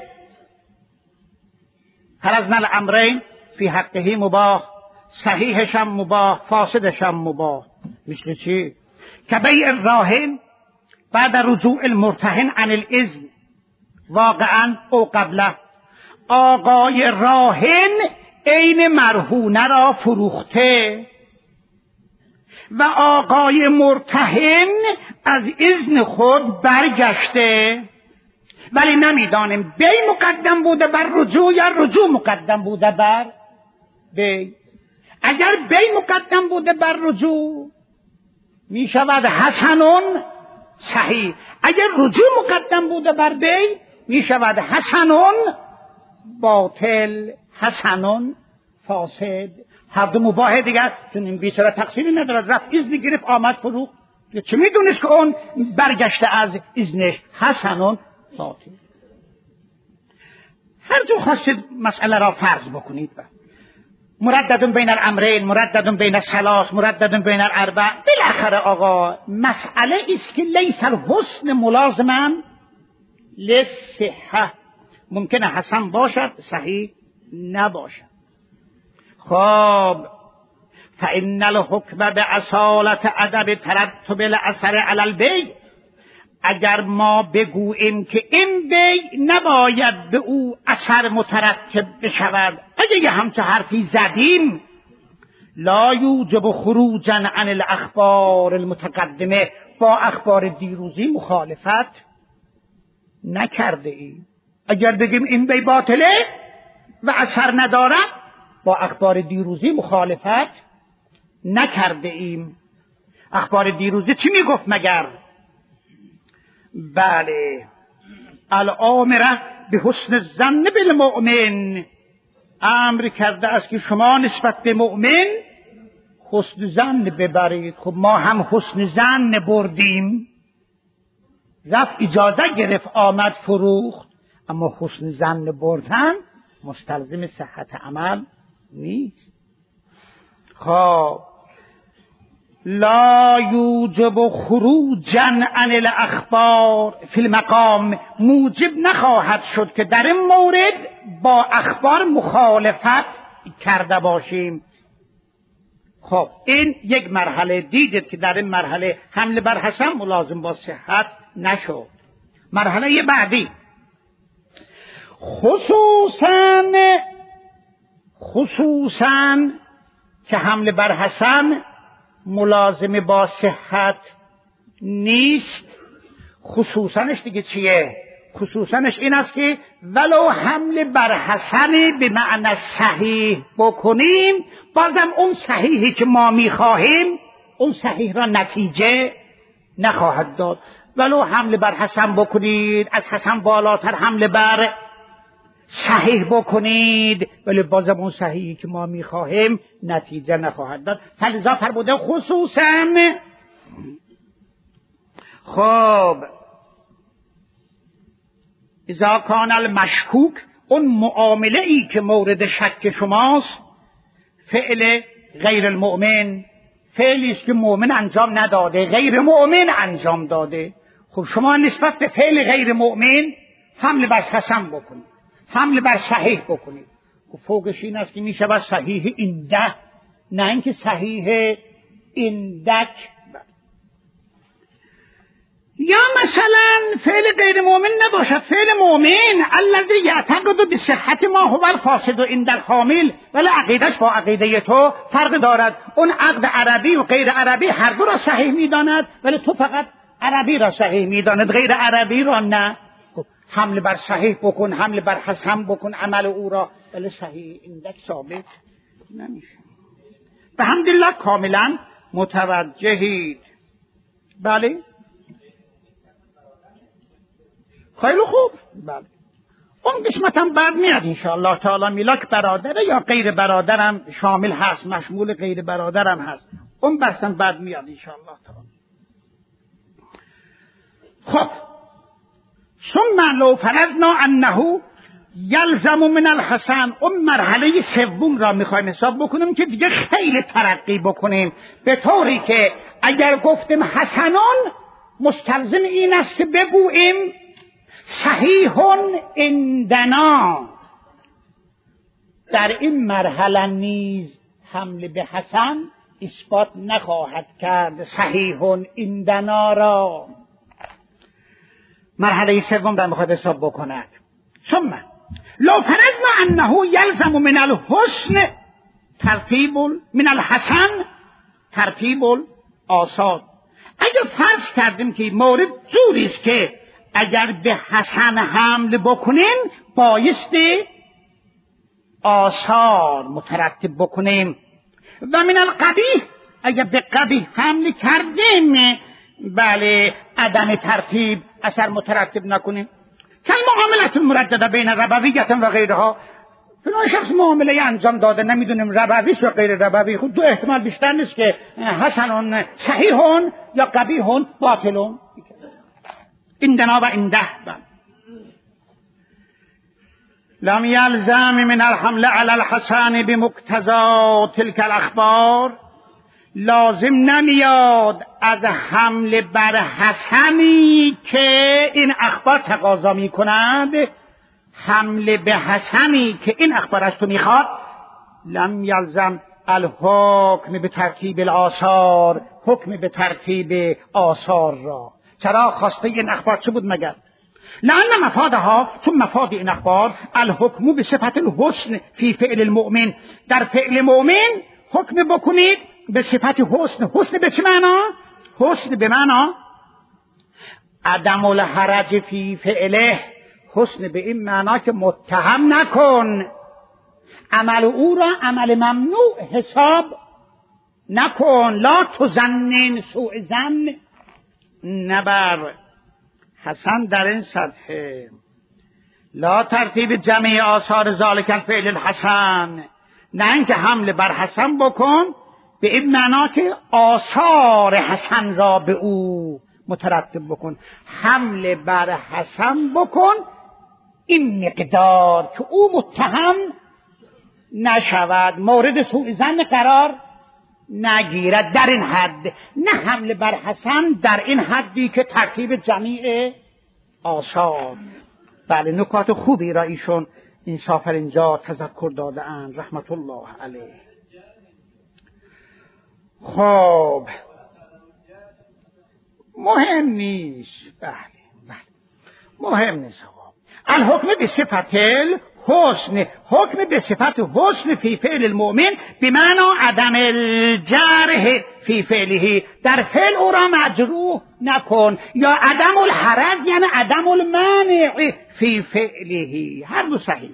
فرضنا الامرین فی حقه مباح، صحیحش هم مباح، فاسدش هم مباح. مثل چی؟ که بیع الراهن بعد رجوع المرتهن عن الاذن واقعا او قبله، آقای راهن عین مرهونه را فروخته و آقای مرتهن از اذن خود برگشته، ولی نمیدانیم بی مقدم بوده بر رجوع یا رجوع مقدم بوده بر بی. اگر بی مقدم بوده بر رجوع می شود حسنون صحیح، اگر رجوع مقدم بوده بر بی می شود حسنون باطل، حسنون فاسد. هر دو مباح دیگر، چون این بیچاره تقصیری ندارد، رفت اذن گرفت آمد فروخت، چه میدونست که اون برگشته از اذنش، حسنون باطل. هر جو خواستید مسئله را فرض بکنید، مردد بین الامرین، مردد بین الثلاث، مردد بین الاربع، بالاخره آقا مسئله است که لیس الحسن ملازما للصحه، ممکنه حسن باشد صحیح نباشد. خب فإن الحکم باصالة ادب ترتب الاثر علی البیع، اگر ما بگوییم که این بی نباید به او اثر مترتب بشود، اگر یه همچه حرفی زدیم لا یوجب خروجا عن الاخبار المتقدمه، با اخبار دیروزی مخالفت نکرده ایم. اگر بگیم این بی باطله و اثر ندارد با اخبار دیروزی مخالفت نکرده ایم. اخبار دیروزی چی میگفت مگر؟ بله الامره به حسن الظن بالمؤمن، امر کرده است که شما نسبت به مؤمن حسن ظن ببرید. خب ما هم حسن ظن بردیم، رفت اجازه گرفت آمد فروخت، اما حسن ظن بردن مستلزم صحت عمل نیست. خب لا یوجب خروجا عن الاخبار فی المقام، موجب نخواهد شد که در این مورد با اخبار مخالفت کرده باشیم. خب این یک مرحله. دیدید که در این مرحله حمله بر حسن ملازم با صحت نشد. مرحله بعدی خصوصاً خصوصاً که حمله بر حسن ملازم با صحت نیست. خصوصاًش دیگه چیه؟ خصوصاًش این است که ولو حمله بر حسن به معنی صحیح بکنیم، بازم اون صحیحی که ما میخواهیم اون صحیح را نتیجه نخواهد داد. ولو حمله بر حسن بکنید، از حسن بالاتر حمله بر صحیح بکنید، ولی بازم اون صحیحی که ما میخواهیم نتیجه نخواهد داد. فلذا فرموده خصوصاً. خب اذا کان المشکوک، اون معامله ای که مورد شک شماست، فعل غیر المؤمن، فعلی است که مؤمن انجام نداده، غیر مؤمن انجام داده. خب شما نسبت به فعل غیر مؤمن حمله بر حسن بکنید، حمله بر صحیح بکنید. خب فوقش این است که میشه بر صحیح اینده، نه اینکه صحیح ایندک. یا مثلا فعل غیر مؤمن نباشد، فعل مؤمن الذی یعتقد بصحت ما هو الفاسد عند الحامل، ولی عقیدش با عقیده تو فرق دارد. اون عقد عربی و غیر عربی هر دو را صحیح میداند، ولی تو فقط عربی را صحیح میداند، غیر عربی را نه. حمله بر صحیح بکن، حمله بر حسن بکن عمل او را، ولی صحیح ایندک ثابت نمیشه. به حمدالله کاملا متوجهید. بله خیلی خوب. بله اون قسمت هم بعد میاد انشاءالله تعالی. میلاک برادره یا غیر برادرم شامل هست، مشمول غیر برادرم هست، اون بحث هم بعد میاد انشاءالله تعالی. خب ثم لو فرضنا انه یلزم من الحسن، اون مرحله سوم را میخوایم حساب بکنیم که دیگه خیلی ترقی بکنیم، به طوری که اگر گفتیم حسنان مستلزم این است که بگوییم صحیح عندنا. در این مرحله نیز حمله به حسن اثبات نخواهد کرد صحیح عندنا را. مرحله سوم را میخواد حساب بکند. ثم لو فرضنا انه یلزم من الحسن ترتیب من الحسن ترتیب الآثار، اگر فرض کردیم که مورد جوری است که اگر به حسن حمل بکنیم بایستی آثار مترتب بکنیم، و من القبیح اگر به قبیح حمل کردیم بله عدم ترتیب اثر مترتب نکنیم. کل معاملت المردده بین ربویت و غیرها، فلان شخص معامله انجام داده نمیدونیم ربویش و غیر ربوی، خود دو احتمال بیشتر نیست که حسنون صحیحون یا قبیحون باطلون. عندنا و عنده. لم يلزم من الحمل على الحسن بمقتضى تلك الاخبار، لازم نمیاد از حمل بر حسنی که این اخبار تقاضا میکنند، حمل به حسنی که این اخبار از تو میخواد، لم یلزم الحکم به ترتیب الاثار، حکم به ترتیب آثار را. چرا؟ خواسته این اخبار چه بود مگر؟ لأن مفادها، چون مفاد این اخبار الحکم به صفت الحسن فی فعل المؤمن، در فعل مؤمن حکم بکنید به صفت حسن. حسن به چه معنا؟ حسن به معنا عدم الحرج فی فعله، حسن به این معنا که متهم نکن، عمل او را عمل ممنوع حساب نکن. لا تظنن سوء ظن نبر. حسن در این سطح لا ترتیب جمعی آثار ذالک الفعل الحسن، نه اینکه حمله بر حسن بکن به این معنا که آثار حسن را به او مترتب بکن، حمله بر حسن بکن این مقدار که او متهم نشود، مورد سوء ظن قرار نگیرد، در این حد، نه حمله بر حسن در این حدی که ترتیب جمیع آثار. بله، نکات خوبی را ایشون انصافا اینجا تذکر داده اند رحمت الله علیه. خب مهم نیست، بله بله مهم نیست. الحکم به صفت الحسن، حکم به صفت حسن فی فعل المؤمن بمعنی عدم الجرح فی فعله، در فعل او را مجروح نکن، یا عدم الحرج یعنی عدم المانع فی فعله، هر دو صحیحه.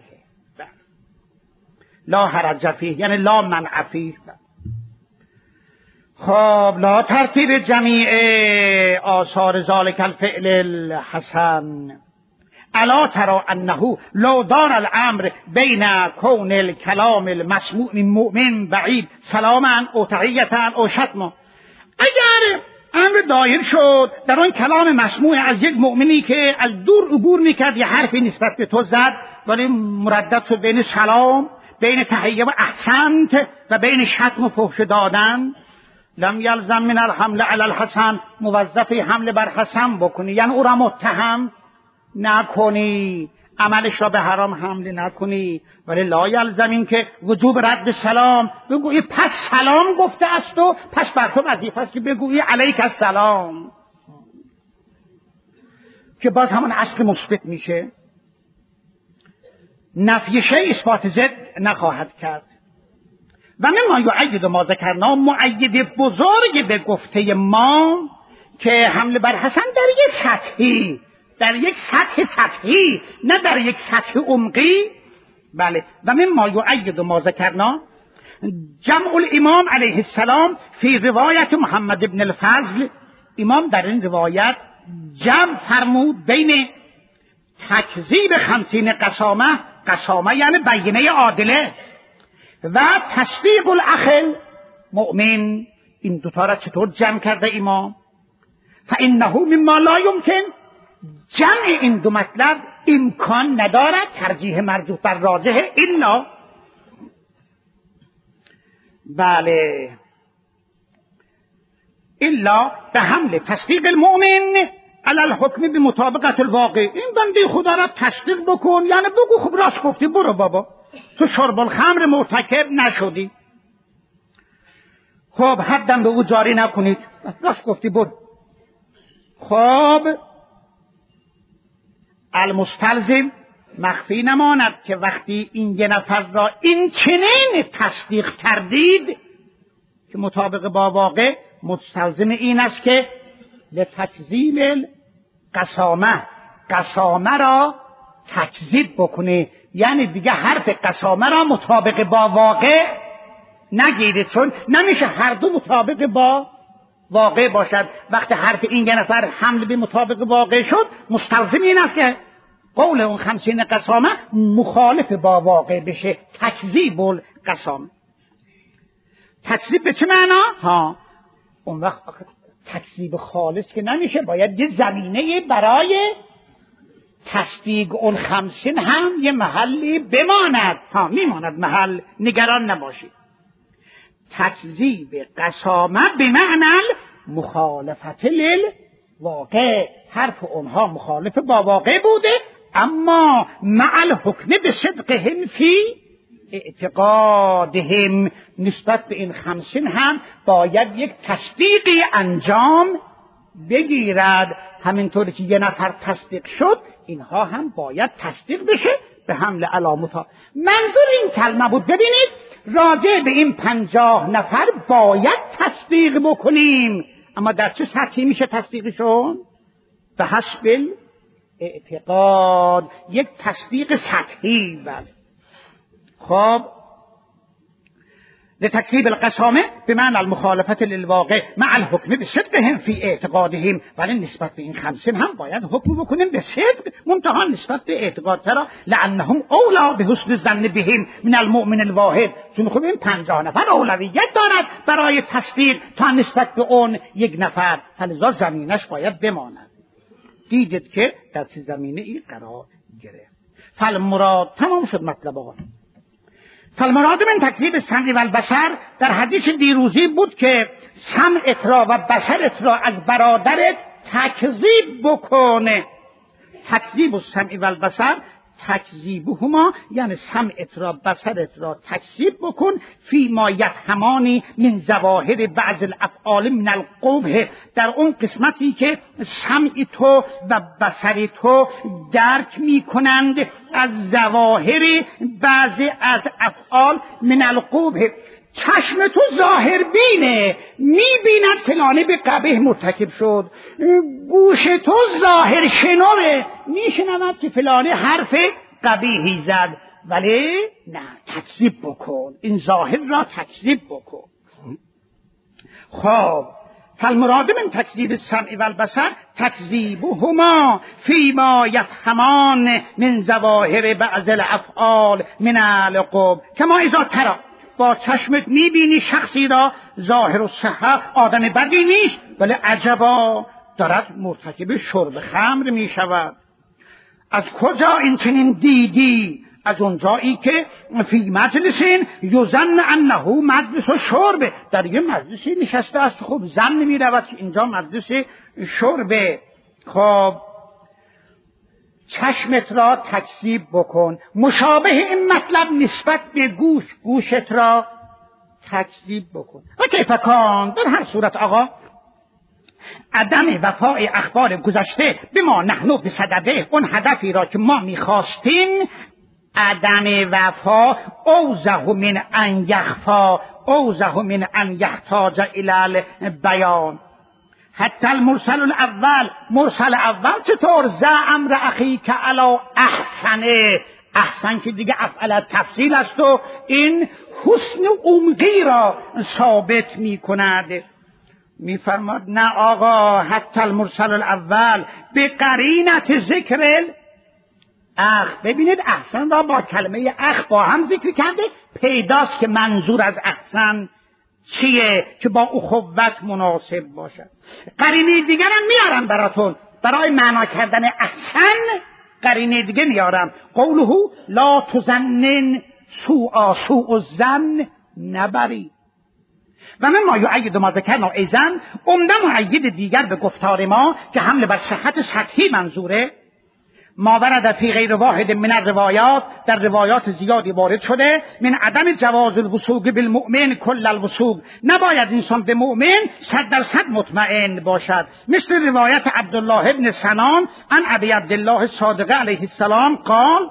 لا حرج فیه یعنی لا منع فیه. خب لا ترتیب جمیع آثار ذالک الفعل الحسن، الا ترى انه لو دار الامر بین کون الکلام المسموع من مؤمن بعید سلاما او تحیتا او شتما، اگر امر دایر شد در اون کلام مسموع از یک مؤمنی که از دور عبور میکرد یه حرفی نسبت به تو زد ولی مردد شد بین سلام، بین تحیه و احسنت و بین شتم و فحش دادن، لم یلزم من الحمل علی الحسن، موظفی حمله بر حسن بکنی، یعنی او را متهم نکنی، عملش را به حرام حمله نکنی. ولی لا یلزم این که وجوب رد سلام، بگویی پس سلام گفته است و پس بر تو وظیفه است که بگویی علیک السلام، که باز همون اصل مثبت میشه، نفی شیء اثبات ضد نخواهد کرد. و مما یؤید ما ذکرنا، مؤید بزرگ به گفته ما که حمله بر حسن در یک سطحی، در یک سطح سطحی نه در یک سطح عمقی. بله، و مما یؤید ما ذکرنا جمع الامام علیه السلام فی روایت محمد ابن الفضل، امام در این روایت جمع فرمود بین تکذیب خمسین قسامه، قسامه یعنی بینه عادله، و تصدیق الاخ مؤمن، این دوتا را چطور جمع کرده امام؟ فانه مما لا یمکن، جمع این دو مطلب امکان ندارد، ترجیح مرجوح بر راجح، الا بله الا به حمل تصدیق المؤمن علی الحکم بمطابقت الواقع، این بنده خدا را تصدیق بکن، یعنی بگو خب راست گفتی، برو بابا تو شرب الخمر مرتکب نشدی، خب حدم به او جاری نکنید، راست گفتی برو. خب المستلزم مخفی نماند که وقتی این یه نفر را این چنین تصدیق کردید که مطابق با واقع، مستلزم این است که لتکذیب قسامه، قسامه را تکذیب بکنه، یعنی دیگه حرف قسامه را مطابق با واقع نگیرید، چون نمیشه هر دو مطابق با واقع باشد. وقتی حرف این یه نفر حمل به مطابق واقع شد، مستلزم این است که قول اون خمسین قسامه مخالف با واقع بشه، تکذیب القسامه. تکذیب به چه معنا؟ ها اون وقت تکذیب خالص که نمیشه، باید یه زمینه برای تصدیق اون خمسین هم یه محلی بماند. ها میماند محل، نگران نباشید. تکذیب قسامه به معنی مخالفت للواقع، حرف اونها مخالف با واقع بوده، اما مع الحکم به صدقهم فی اعتقادهم، نسبت به این خمسین هم باید یک تصدیقی انجام بگیرد، همینطوری که یه نفر تصدیق شد اینها هم باید تصدیق بشه به حمل علامتها. منظور این کلمه بود ببینید راجع به این پنجاه نفر باید تصدیق بکنیم، اما در چه سطحی میشه تصدیقشون؟ به حسب اعتقاد، یک تصدیق سطحی. بله خب لتکذیب القسامه بمعنى المخالفت للواقع مع الحکم بصدقهم فی اعتقادهم، ولی نسبت به این خمسین هم باید حکم بکنیم به صدق، منتها نسبت به اعتقاد. چرا؟ لانهم اولا به حسن الظن بهم من المؤمن الواحد، چون خب این پنجاه نفر اولویت دارد برای تصدیق تا نسبت به اون یک نفر، فلذا زمینش باید بماند. دیدید که در چه زمینه ای قرار گرفت. فالمراد، تمام شد مطلب آقا. فالمراد من تکذیب السمع و البصر در حدیث دیروزی بود که سمعت را و بصرت را از برادرت تکذیب بکنه. تکذیب السمع و البصر، تکذیبهما یعنی سمعت را بصرت را تکذیب بکن فی ما یفهمانی من ظواهر بعض الافعال من القبح، در اون قسمتی که سمع تو و بصر تو درک می کنند از ظواهر بعض از افعال من القبح. چشم تو ظاهر بینه، میبیند فلانه به قبیح مرتکب شد. گوش تو ظاهر شنوه، میشنود که فلانه حرف قبیحی زد، ولی نه، تکذیب بکن، این ظاهر را تکذیب بکن. خب فالمراد من تکذیب السمع و البصر تکذیبهما فیما یفهمان من ظواهر بعض الافعال من القبح کما اذا ترى، با چشمت میبینی شخصی را ظاهر و صحه آدم بدی نیست، ولی عجبا دارد مرتکب شرب خمر میشود. از کجا این چنین دیدی؟ از اونجایی که فی مجلس یظن انه مجلس شرب، در یه مجلسی نشسته است، خب ظن میرود که اینجا مجلس شربه. خب چشمت را تکذیب بکن. مشابه این مطلب نسبت به گوش، گوشت را تکذیب بکن. و کیف کان، در هر صورت آقا عدم وفای اخبار گذشته به ما نحنو به صدده، اون هدفی را که ما میخواستیم، عدم وفا اوضح من ان یخفا اوضح من ان یحتاج الی بیان. حتی المرسل الاول، مرسل اول چطور؟ ذا امر اخیک علی احسنه، احسن که دیگه افعل تفصیل است و این حسن عمقی را ثابت می کند. می فرماد نه آقا، حتی المرسل الاول به قرینت ذکر اخ. ببینید احسن را با کلمه اخ با هم ذکر کرده، پیداست که منظور از احسن چیه که با اخوت مناسب باشد. قرینه دیگر هم میارم براتون برای معنا کردن احسن، قرینه دیگه میارم. قوله لا تظنن سوء سوء الظن نبری. و من ما یؤید ما ذکرنا ایزن، عمده مؤید دیگر به گفتار ما که حمل بر صحت سطحی منظوره، ما ورد فی غیر واحد من الروایات، در روایات زیادی وارد شده، من عدم جواز الوثوق بالمؤمن کل الوثوق، نباید انسان به مؤمن صد درصد مطمئن باشد. مثل روایت عبدالله ابن سنان عن ابی عبدالله الصادق علیه السلام قال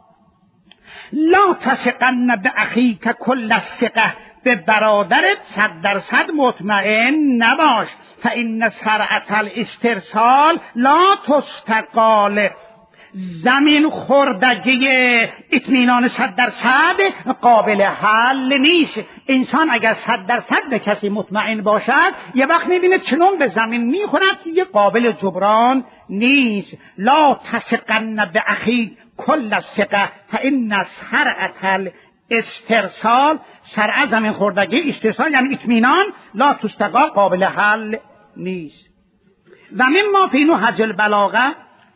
لا تثقن باخیک کل الثقه، به برادرت صد درصد مطمئن نباش. فان سرعت الاسترسال لا تستقال، زمین خوردگی اطمینان صد درصد قابل حل نیست. انسان اگر صد درصد به کسی مطمئن باشد، یه وقت میبینه چنون به زمین میخورد که یه قابل جبران نیست. لا تثقن باخیک کل الثقه فان سرعت الاسترسال، سرعت زمین خوردگی، استرسال یعنی اطمینان، لا تستقال قابل حل نیست. و مما فی نهج البلاغه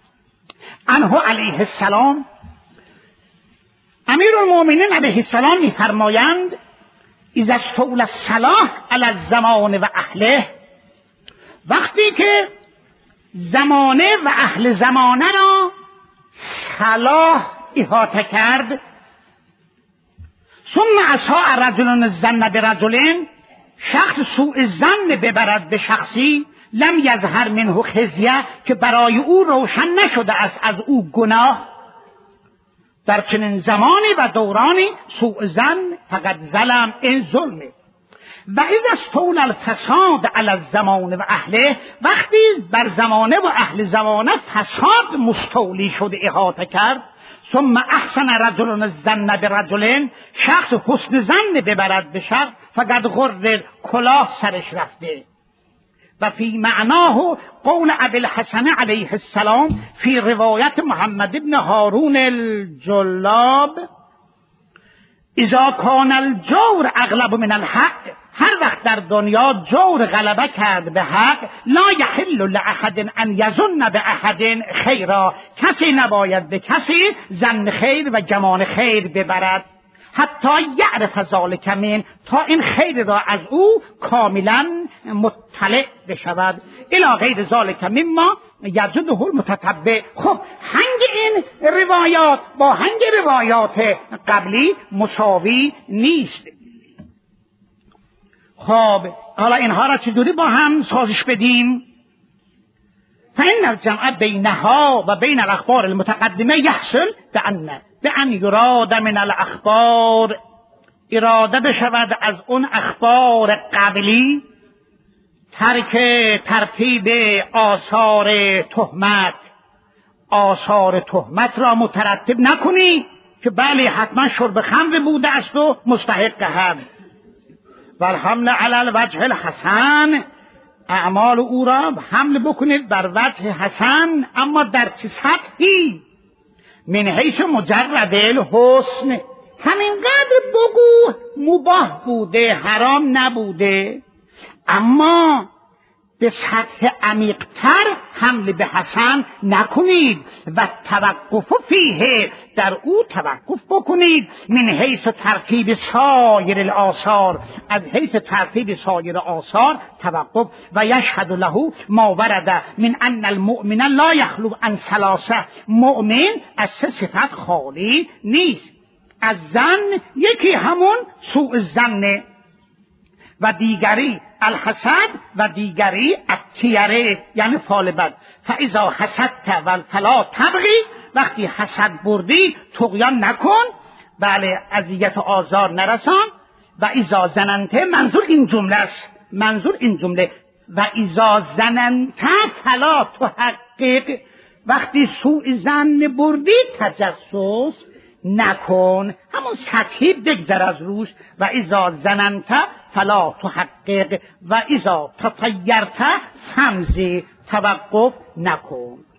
عنه علیه السلام، امیر المؤمنین علیه السلام می‌فرمایند اذا استولى الصلاح علی الزمان و اهله، وقتی که زمانه و اهل زمانه را صلاح احاطه کرد، ثم اساء رجل الظن برجل، شخص سوء ظن ببرد به شخصی، لم یظهر منه خزیه، که برای او روشن نشده است از او گناه، در چنین زمانی و دورانی سوء ظن فقط ظلم، این ظلمه. و اذا استول الفساد علی الزمان و اهله، وقتی بر زمانه و اهل زمانه فساد مستولی شد احاطه کرد، ثم احسن رجل الظن برجل، شخص حسن ظن ببرد به شخص، فقد غرر، کلاه سرش رفته. و فی معناه قول ابی الحسن علیه السلام فی روایت محمد بن هارون الجلاب: اذا کان الجور اغلب من الحق، هر وقت در دنیا جور غلبه کرد به حق، لا یحل لاحد ان یظن باحد خیرا، کسی نباید به کسی ظن خیر و گمان خیر ببرد، حتی یعرف ذلک من، تا این خیر را از او کاملا مطلع بشود، الی غیر ذلک مما یجده المتتبع. خب هنگ این روایات با هنگ روایات قبلی مساوی نیست. خب حالا اینها را چجوری با هم سازش بدیم؟ فإن الجمع بینها و بین الاخبار المتقدمه یحصل بأن بأن یراد من الاخبار، اراده بشود از اون اخبار قبلی، ترک ترتیب آثار تهمت، آثار تهمت را مترتب نکنی که بله حتما شرب خمر بوده است و مستحق هم، و الحمل علی الوجه الحسن، اعمال او را حمل بکنید بر وجه حسن، اما در چه سطحی؟ من حیث مجرد الحسن، همینقدر بگو مباح بوده، حرام نبوده، اما به سطح عمیق‌تر حمل به حسن نکنید و توقف فیه، در او توقف بکنید، من حیث ترتیب سایر الآثار، از حیث ترتیب سایر آثار توقف. و یشهد له ما ورد من ان المؤمن لا یخلو عن ثلاثه، مؤمن از سه صفت خالی نیست، از ظن یکی همون سوء الظن، و دیگری الحسد، و دیگری الطیره یعنی فال بد. فاذا حسدت و فلا تبغی، وقتی حسد بردی طغیان نکن، بله اذیت و آزار نرسان. و اذا ظننت، منظور این جمله است، منظور این جمله و اذا ظننت فلا تحقق، وقتی سوء ظن بردی تجسس نکن، همون سطحی بگذر از روش. و اذا ظننت فلا تحقق و اذا تطیرت فمضی، توقف نکن.